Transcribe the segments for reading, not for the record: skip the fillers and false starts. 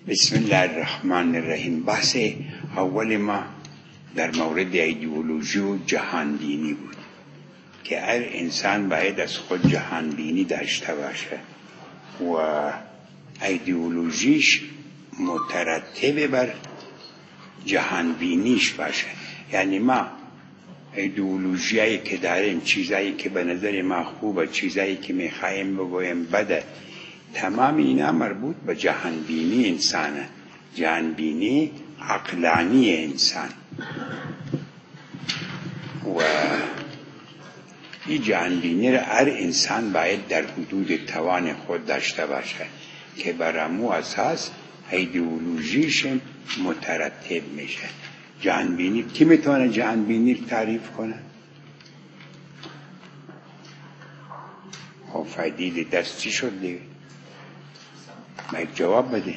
بسم الله الرحمن الرحیم. بحث اول ما در مورد ایدئولوژی و جهانبینی بود که هر انسان باید از خود جهانبینی داشته باشه و ایدئولوژیش مترتب بر جهانبینیش باشه. یعنی ما ایدئولوژیایی که داریم، چیزایی که به نظر ما خوبه، چیزایی که میخوایم بگویم بده، تمام اینا مربوط به جهانبینی انسانه، جهانبینی عقلانی انسان. و این جهانبینی را هر انسان باید در حدود توان خود داشته باشه که بر امو اساس ایدئولوژیش مترتب میشه. جهانبینی کی میتونه جهانبینی تعریف کنه؟ خب فایده دست چی شد دیگه؟ ما یک جواب بده.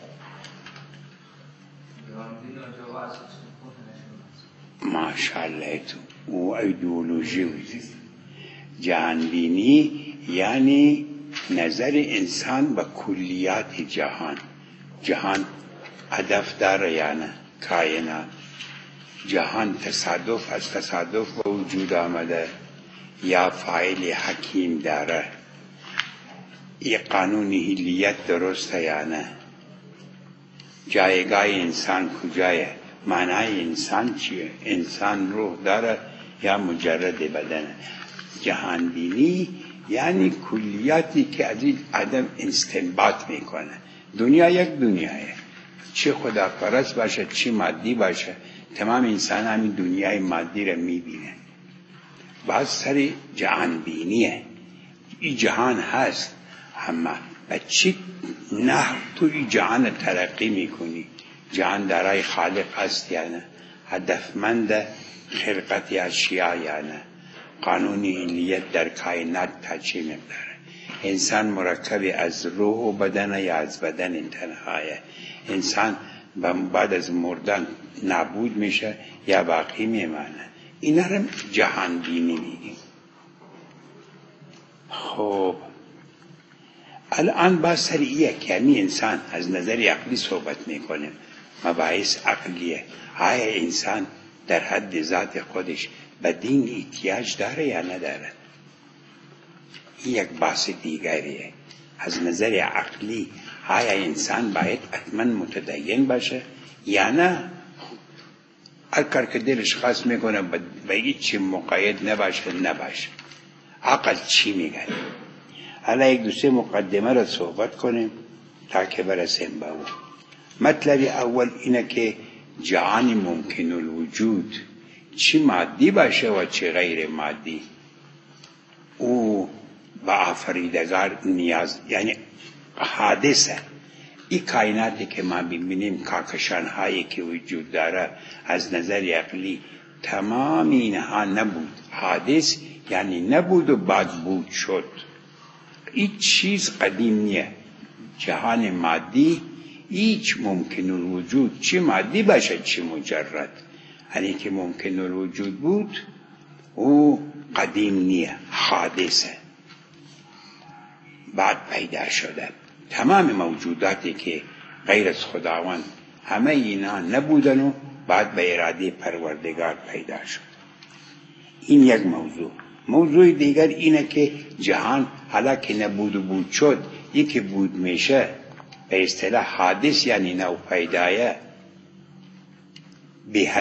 ماشاءالله تو او ایدئولوژی ویدی. جهانبینی یعنی نظر انسان به کلیات جهان. جهان هدف داره یا نه؟ کائنات. جهان تصادف از تصادف به وجود آمده یا فاعل حکیم داره؟ یه قانون هلیت درسته یا نه؟ جایگاه انسان کجایه؟ معنای انسان چیه؟ انسان روح داره یا مجرد بدنه؟ جهانبینی یعنی کلیاتی که از این عدم استنباط میکنه. دنیا یک دنیایه، چه خداپرست باشه چه مادی باشه، تمام انسان همین دنیای مادی رو میبینه. باز سر جهانبینیه. این جهان هست، اما به چی نحو تو این جهان ترقی میکنی؟ جهان دارای خالق است یا نه؟ هدفمند خلقت اشیاء یا نه؟ قانونی علیت در کائنات تا چه مقداره؟ انسان مرکب از روح و بدن یا از بدن تنهایه؟ انسان بعد از مردن نابود میشه یا باقی میمانه؟ اینا رو جهانبینی میگیم. خب الان با سریعه که همی انسان از نظر عقلی صحبت میکنه، مباحث عقلیه. آیا انسان در حد ذات خودش به دین احتیاج داره یا نداره؟ این یک بحث دیگریه. از نظر عقلی آیا انسان باید حتما متدین باشه یا نه؟ هر کار که دلش خواست میکنه به هیچ مقید نباشه. عقل چی میگه؟ حالا یک دو سه مقدمه را صحبت کنیم تا که برسیم به او. مطلب اول اینه که جهان ممکن الوجود چی مادی باشه و چی غیر مادی، او با آفریدگار نیاز، یعنی حادثه. این کائناتی که ما ببینیم، کهکشان هایی که وجود داره، از نظر عقلی تمام اینها نبود، حادث یعنی نبود و بعد بود شد. این چیز قدیم نیه. جهان مادی هیچ ممکن الوجود چی مادی باشه چی مجرد، یعنی که ممکن الوجود بود او قدیم نیه، حادثه، بعد پیدا شده. تمام موجوداتی که غیر از خداوند همه اینا نبودن و بعد به اراده پروردگار پیدا شد. این یک موضوع. موضوع دیگر اینه که جهان حالا که نبود و بود شد، یکی بود میشه، به اصطلاح حادث یعنی نو پیدایه، به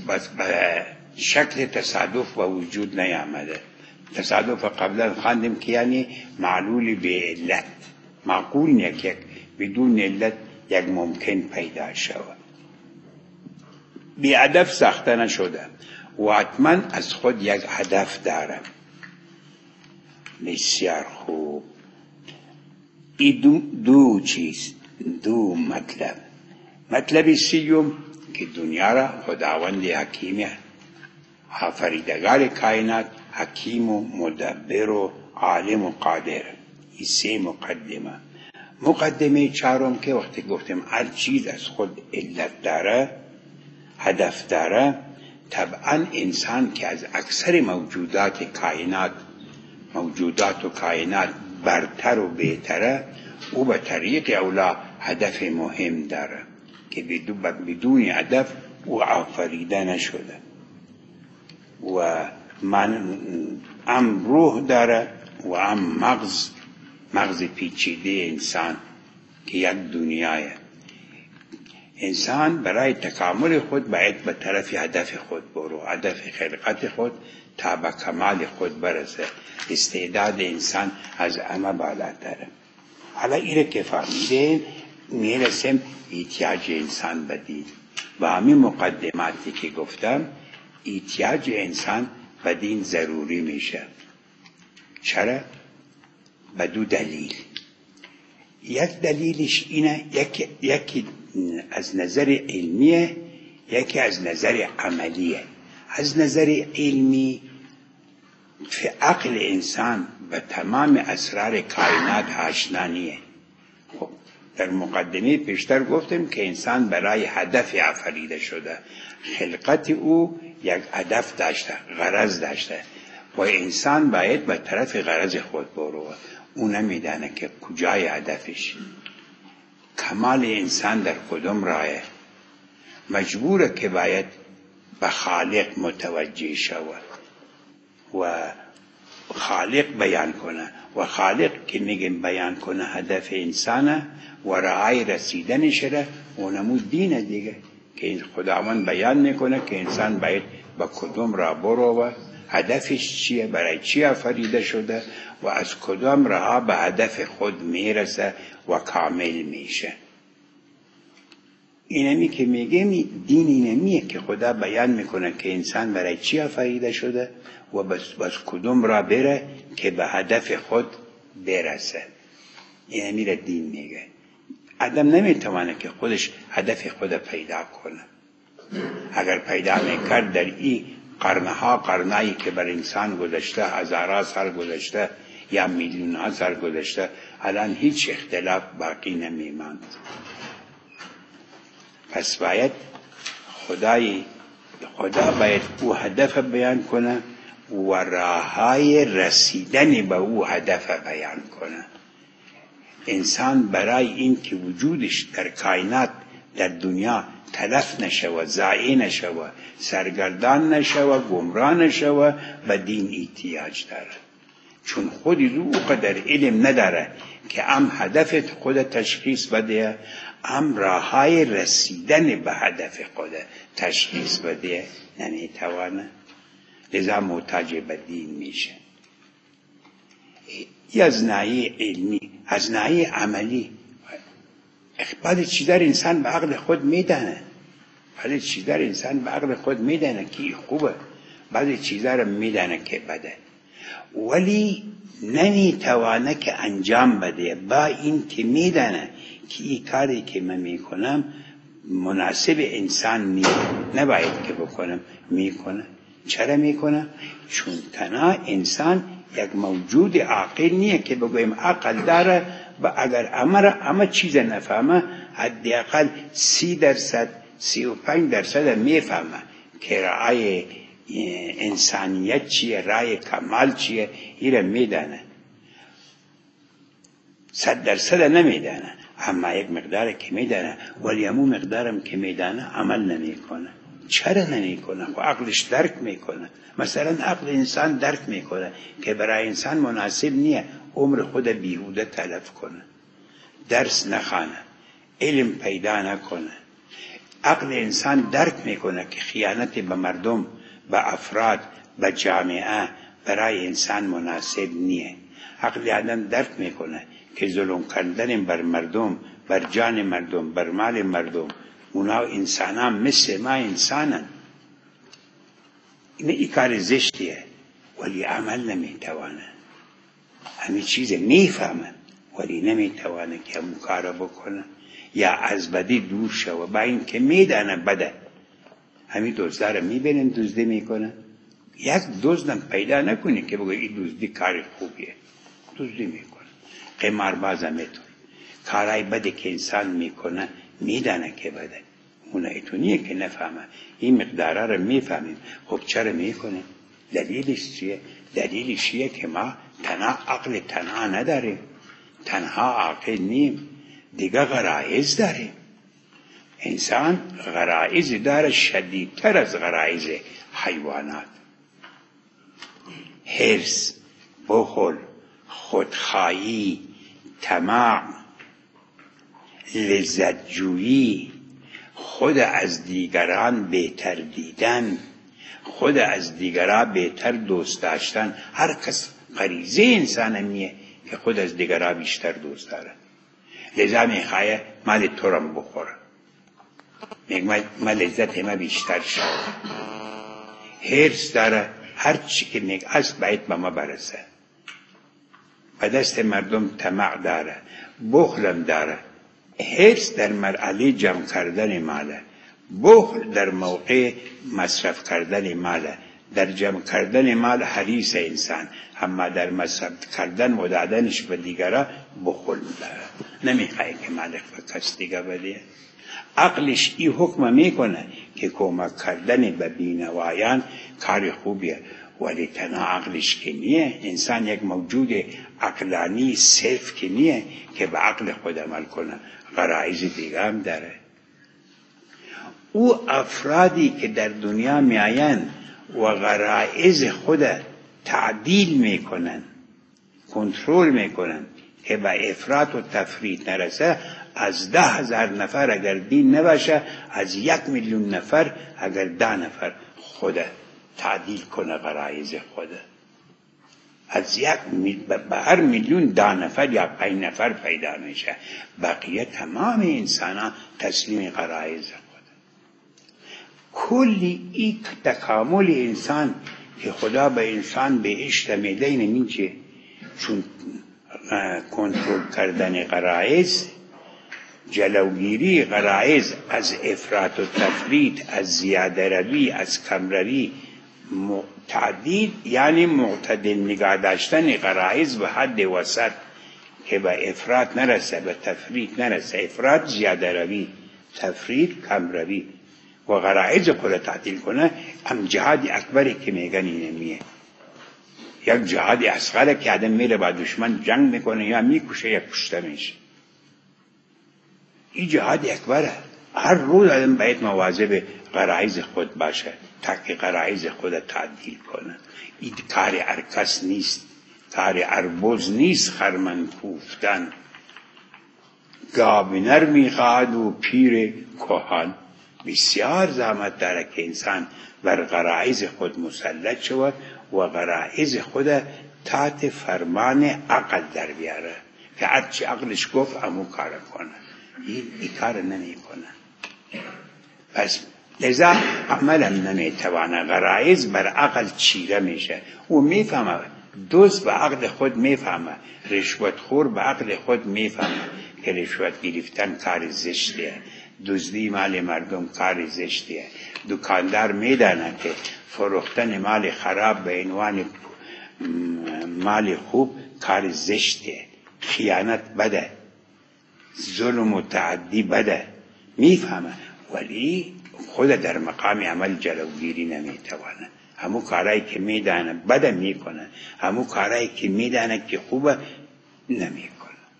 شکل تصادف و وجود نیامده. تصادف قبلا خواندیم که یعنی معلول به علت، معقول نیه که بدون علت یک ممکن پیدا شود. بی هدف ساخته نشده و حتما از خود یک هدف داره. بسیار خوب. این دو چیز، دو مطلب سیوم که دنیا را خداوند حکیمه، آفریدگار کائنات، حکیم و مدبر و عالم و قادر. این سه مقدمه چهارم که وقتی گفتیم هر چیز از خود علت داره، هدف داره، طبعا انسان که از اکثر موجودات برتر و بهتره، او به طریق اولا هدف مهم داره که بدون هدف او آفریده نشده و من هم روح داره و هم مغز پیچیده انسان که یک دنیاه. انسان برای تکامل خود باید به طرف هدف خود برو، هدف خلقت خود تا به کمال خود برسه. استعداد انسان از همه بالاتره. حالا اینه که فهمیده میرسیم احتیاج انسان به دین. با همین مقدماتی که گفتم احتیاج انسان به دین ضروری میشه. چرا؟ به دو دلیل. یک دلیلش اینه، یکی از نظر علمیه، یکی از نظر عملیه. از نظر علمی عقل انسان به تمام اسرار کائنات آشنا نیه. خب در مقدمه پیشتر گفتم که انسان برای هدف آفریده شده، خلقت او یک هدف داشته، غرض داشته و انسان باید به طرف غرض خود برو. او نمیدانه که کجای هدفش. کمال انسان در کدام راهه؟ مجبوره که باید به خالق متوجه شود و خالق بیان کنه و خالق که میگیم بیان کنه هدف انسانه و راهی رسیدنش را اونمو دینه دیگه که خداوند بیان میکنه که انسان باید به کدام راه برو و هدفش چیه، برای چی آفریده شده و از کدام راه به هدف خود میرسه و کامل میشه. اینمی که میگیم دین اینمیه که خدا بیان میکنه که انسان برای چی آفریده شده و بس کدوم را بره که به هدف خود برسه. اینمی را دین میگه. آدم نمیتونه که خودش هدف خود پیدا کنه. اگر پیدا میکرد در این قرنایی که بر انسان گذشته، هزارها سال گذشته یا میلیونها سال گذشته، الان هیچ اختلاف باقی نمیماند. پس باید خدا باید او هدف بیان کنه و راههای رسیدن به او هدف بیان کنه. انسان برای این که وجودش در کائنات در دنیا تلف نشوه، ضایع نشوه، سرگردان نشوه، گمراه نشوه، به دین احتیاج داره. چون خود او قدر علم نداره که هم هدف خود تشخیص بده، هم راههای رسیدن به هدف خود تشخیص بده نمیتوانه. لذا محتاج به دین میشه. ای از ناحیه علمی. از ناحیه عملی بعضی چیزا انسان به عقل خود میدانه، بعضی چیزا انسان به عقل خود میدانه که خوبه، بعضی چیزا رو میدانه که بده، ولی نمیتوانه که انجام بده. با این که میدانه که این کاری که من میکنم مناسب انسان نیست، نباید که بکنم، میکنه. چرا میکنه؟ چون تنها انسان یک موجود عاقل نیه که بگویم عقل داره و اگر همه چیز نفهمه حداقل 30% 35% میفهمه که رای انسانیت چیه، رای کمال چیه، ایره میدانه. 100% نمیدانه، اما یک مقدار که میدانه، ولی همو مقدارم که میدانه عمل نمیکنه. چرا نمیکنه؟ خب عقلش درک میکنه. مثلا عقل انسان درک میکنه که برای انسان مناسب نیه عمر خود بیهوده تلف کنه، درس نخوانه، علم پیدا نکنه. عقل انسان درک میکنه که خیانت به مردم، به افراد، به جامعه برای انسان مناسب نیه. عقل آدم درک میکنه که ظلم کردن بر مردم، بر جان مردم، بر مال مردم، اونا انسان هم مثل ما انسانن، این کار زشتیه، ولی عمل نمیتوانه. همین چیز میفهمه ولی نمیتوانه که همون کار بکنه یا از بدی دور شوه. با این که میدانه بده، همین دزدار میبینن دزدی میکنه، یک دزدم پیدا نکنی که بگه این دزدی کار خوبیه، دزدی میکنه. قمارباز هم ایتون کارهای بده که انسان میکنه میدانه که بده، اون ایتونیه که نفهمه. این مقداره رو میفهمیم. خب چرا میکنه؟ دلیلش چیه؟ دلیلش چیه که ما تنها عقل تنها نداریم، تنها عاقل نیم. دیگه غرایز داره. انسان غرایز داره شدیدتر از غرایز حیوانات. حرص، بخل، خودخواهی، طمع، لذت جویی، خود از دیگران بهتر دیدن، خود از دیگران بهتر دوست داشتن. هر کس غریزه انسان میه که خود از دیگران بیشتر دوست داره. لذا میخواه مال تو رو بخوره، میگه من لذت ما بیشتر شد. حرص داره هر چی که میگه از باید به ما برسه. و دست مردم طمع داره، بخلم داره. حرص در مرحله جمع کردن ماله، بخل در موقع مصرف کردن ماله. در جمع کردن مال حریص انسان، اما در مصرف کردن و دادنش به دیگران بخل داره. نمیخواه که مال کس دیگه بده. عقلش این حکم میکنه که کمک کردن به بینوایان کار خوبیه، ولی تنها عقلش که نیه. انسان یک موجود عقلانی صرف که نیه که به عقل خود عمل کنه، غرایز دیگه هم داره. او افرادی که در دنیا میآیند و غرایز خود تعدیل میکنن، کنترل میکنن که به افراط و تفریط نرسه، از 10,000 نفر اگر دین نباشه، از 1,000,000 نفر اگر 10 نفر خود تعدیل کنه غرایز خود، از به هر 1,000,000 10 نفر یا 5 نفر پیدا میشه. بقیه تمام انسان ها تسلیم غرایز خود. کلی این تکامل انسان که خدا به انسان بهشت میده نمیشه، چون کنترل کردن غرایز، جلوگیری غرایز از افراط و تفریط، از زیاده روی، از کم روی، تعدیل یعنی معتدل نگاه داشتن غرایز به حد وسط که به افراط نرسه، به تفریط نرسه. افراط زیاده روی، تفریط کم روی، و غرایز خود تعدیل کنه. هم جهاد اکبری که میگن اینه میه. یک جهاد اصغره که آدم میره با دشمن جنگ میکنه یا میکشه یا کشته میشه. این جهاد اکبره. هر روز آدم باید مواظب غرایز خود باشه تا که غرایز خود تعدیل کنه. این کار ارکس نیست، کار اربوز نیست. خرمن کوفتن گاو میخواد و پیر کهان. بسیار زحمت داره که انسان بر غرایز خود مسلط شود و غرایز خود تحت فرمان عقل در بیاره که هرچی عقلش گفت همون کار کنه. این کار نمی کنه. پس لذا عملا نمیتوانه. غرایز بر عقل چیره میشه. او میفهمه، دوست به عقل خود میفهمه، رشوتخور به عقل خود میفهمه که رشوت گرفتن کار زشتیه، دزدی مال مردم کار زشتیه. دکاندار میدانه که فروختن مال خراب به عنوان مال خوب کار زشتیه. خیانت بده، ظلم و تعدی بده، میفهمه، ولی خود در مقام عمل جلوگیری نمیتوانه. همون کارهایی که میدانه بده میکنه، همون کارهایی که میدانه که خوبه نمیکنه.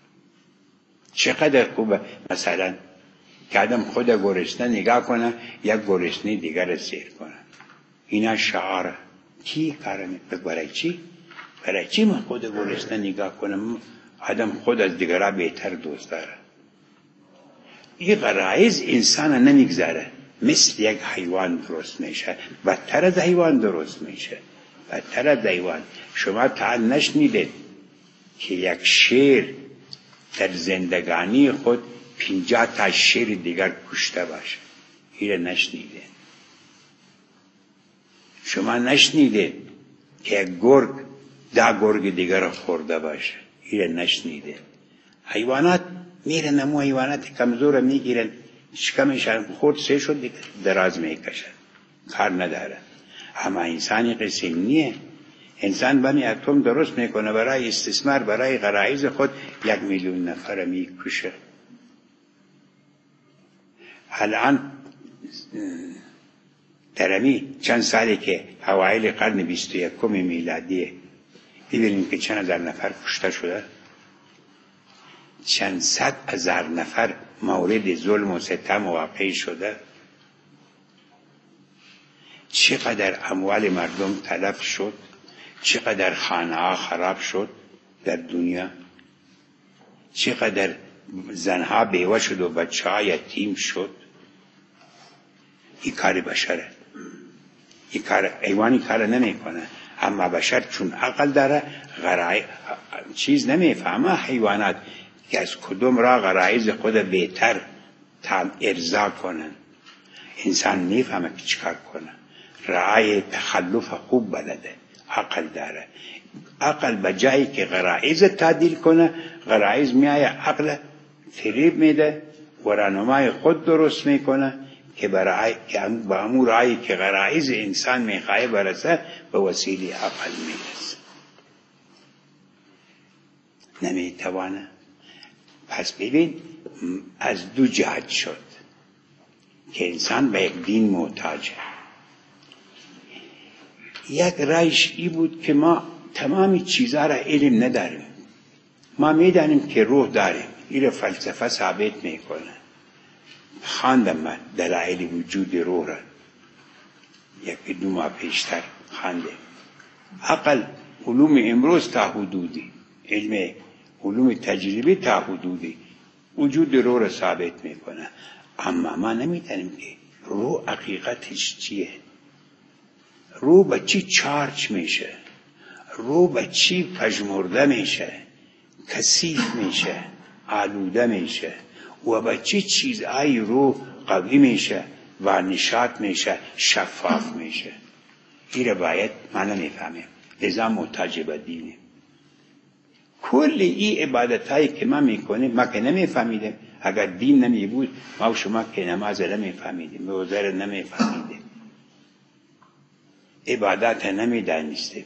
چقدر خوبه مثلا که آدم خود گرسنه نگاه کنه، یک گرسنه دیگر سیر کنه. اینا شعاره. کی کاره میکنه؟ برای چی؟ برای چی من خود گرسنه نگاه کنم؟ آدم خود از دیگرها بهتر دوست داره. این غرایز انسان نمیگذاره، مثل یک حیوان درست میشه، بدتر از حیوان درست میشه، بدتر از حیوان. شما تا نشنیدید که یک شیر در زندگانی خود 50 تا شیر دیگر کشته باشه؟ این نشنیده. شما نشنیده که یک گرگ 10 گرگ دیگر رو خورده باشه؟ این نشنیده. حیوانات میرن، امو حیوانات کمزور میگیرن، شکمشان خورد سه شد دیگه دراز میکشن، کار نداره. اما انسانی قصه نیه. انسان بنی اتم درست میکنه برای استثمار، برای غرایز خود 1,000,000 نفر میکشه. الان درمی چند سالی که اوایل قرن 21 میلادیه، ببینیم که چند هزار نفر کشته شده. چند صد هزار نفر مورد ظلم و ستم واقع شده؟ چقدر اموال مردم تلف شد؟ چقدر خانه ها خراب شد در دنیا؟ چقدر زنها بیوه شد و بچه ها یتیم شد؟ این کار بشره. این کار حیوانی کار نمیکنه، اما بشر چون عقل داره چیز نمیفهمه. حیوانات که از کدوم را غرایز خود بهتر ارضا کنن، انسان میفهمه که چیکار کنه. رعای تخلف خوب بلده، عقل داره. عقل بجایی که غرایز تعدیل کنه، غرایز میایه عقل فریب میده و راهنمای خود درست میکنه که با امور رعایی که غرایز انسان میخواه برسه به وسیله عقل میرسه. نمیتوانه. پس ببین از دو جهت شد که انسان به یک دین محتاجه. یک رایش ای بود که ما تمامی چیزها را علم نداریم. ما میدانیم که روح داریم، این فلسفه ثابت میکنه. خواندم من دلایل وجود روح را، یک دو ماه پیشتر خواندم. عقل علوم امروز تا حدودی، علم علوم تجربی تا حدودی وجود روح را ثابت میکنه، اما ما نمیدانیم که روح حقیقتش چیه. روح به چی چارج میشه، روح به چی پژمرده میشه، کثیف میشه، آلوده میشه و به چی چیزهای روح قوی میشه و نشاط میشه، شفاف میشه. این باید ما نمیفهمیم، لذا محتاج به دینیم. کل این عبادت هایی که ما میکنیم ما که نمیفهمیدیم. اگر دین نمی بود ما و شما که نماز نمیفهمیدیم، روزه نمیفهمیدیم، عبادت نمیدانستیم،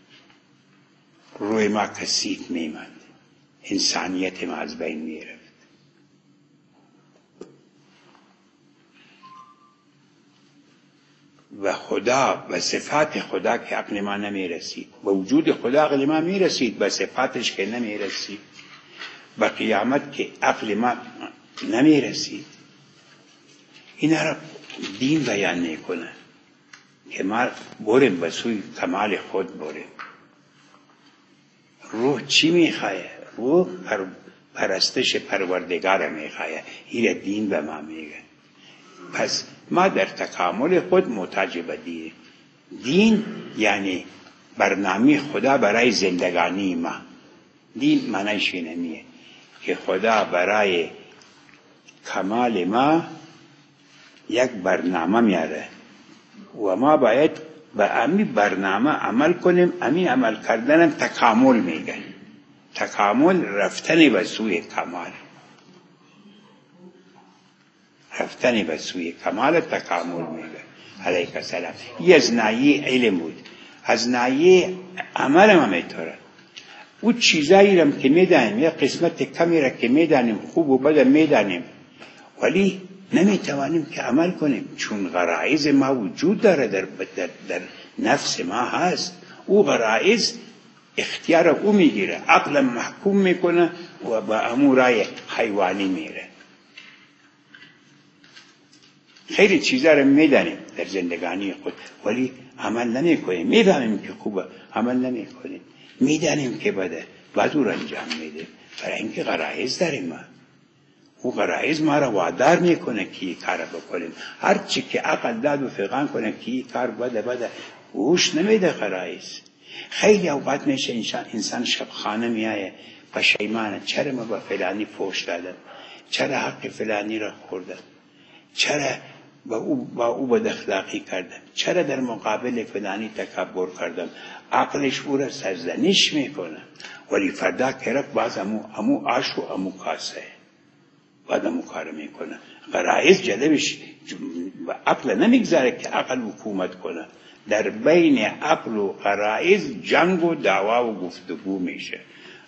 روی ما کثیف میماند، انسانیت ما از بین میرفت. و خدا و صفات خدا که عقل ما نمیرسید، و وجود خدا عقل ما میرسید، و صفاتش که نمیرسید، و قیامت که عقل ما نمیرسید. اینا را دین بیان میکنه که ما بریم به سوی کمال خود بریم. روح چی میخواه؟ روح پرستش پروردگار میخواه. این دین به ما میگه. پس ما در تکامل خود محتاج به دین. دین یعنی برنامه خدا برای زندگانی ما. دین معنیش اینه که خدا برای کمال ما یک برنامه میاره و ما باید به امی برنامه عمل کنیم. امی عمل کردنم تکامل میگن. تکامل رفتن به سوی کمال، رفتن به سوی کمال تکامل میگن. علیه السلام یه از ناحیه علم بود، از ناحیه عمل هم میتونه. او چیزایی را که میدانیم، یا قسمت کمی را که میدانیم، خوب و بد میدانیم، ولی نمیتوانیم که عمل کنیم، چون غرایز ما وجود داره، در نفس ما هست. او غرایز اختیار او میگیره، عقل محکوم میکنه و با امورای حیوانی میره. خیلی چیزا رو میدانیم در زندگانی خود ولی عمل نمیکنیم. میفهمیم که خوبه، عمل نمیکنیم. میدانیم که بده، بعد او را انجام میدیم، برای اینکه غرایز داریم ما. او غرایز ما را وادار میکنه که این کار بکنیم. هر چی که عقل داد و فقان کنه که این کار بده اوش نمیده غرایز. خیلی اوقات میشه انسان شبخانه میایه پشیمانه، چرا ما با فلانی فوش دادم، چرا حق فلانی را خوردم، چرا با او بد اخلاقی کردم، چرا در مقابل فلانی تکبر کردم. عقلش او را سرزنش میکنه، ولی فردا که رفت باز امو آش و امو کاسه بعد امو کار میکنه. غرایز جلبش عقل نمیگذاره که عقل حکومت کنه. در بین عقل و غرایز جنگ و دعوا و گفتگو میشه.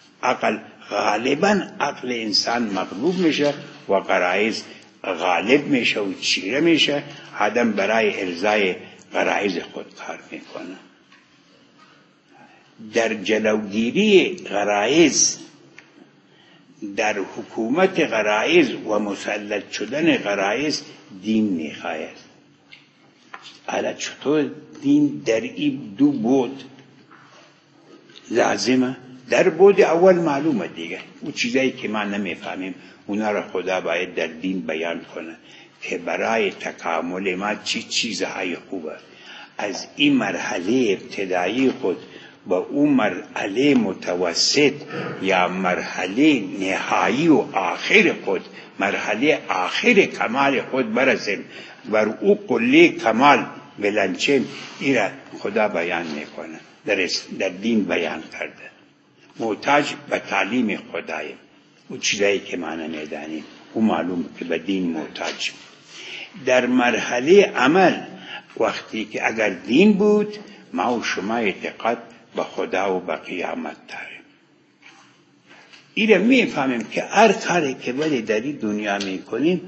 غالبا عقل انسان مغلوب میشه و غرایز غالب میشه و چیره میشه. آدم برای ارضای غرایز خود کار میکنه. در جلوگیری غرایز در حکومت غرایز و مسلط شدن غرایز دین میخواید. حالا چطور دین در این دو بود لازمه؟ در بود اول معلومه دیگه، اون چیزایی که ما نمیفهمیم اونا را خدا باید در دین بیان کنه که برای تکامل ما چی چیزهای خوبه. از این مرحله ابتدایی خود با اون مرحله متوسط یا مرحله نهایی و آخر خود، مرحله آخر کمال خود برسیم، بر او قله کمال بلنچیم، این را خدا بیان میکنه، در دین بیان کرده. محتاج به تعلیم خداییم، او چیزایی که ما نمیدانیم او معلومه که به دین محتاج. در مرحله عمل وقتی که اگر دین بود ما و شما اعتقاد به خدا و به قیامت داریم. این را میفهمیم که هر کاری که ولی در این دنیا میکنیم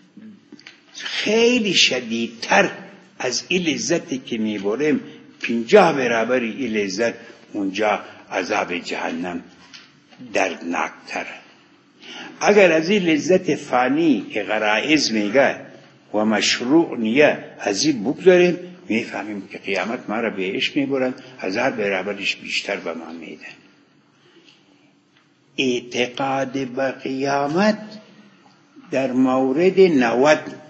خیلی شدیدتر از این لذتی که میبریم 50 برابر این لذت اونجا عذاب جهنم دردناکتر. اگر از این لذت فانی که غرایز میگه و مشروع نیه از این بگذاریم میفهمیم که قیامت ما را بهش میبرن 1000 برابرش بیشتر به ما میدن. اعتقاد به قیامت در مورد 90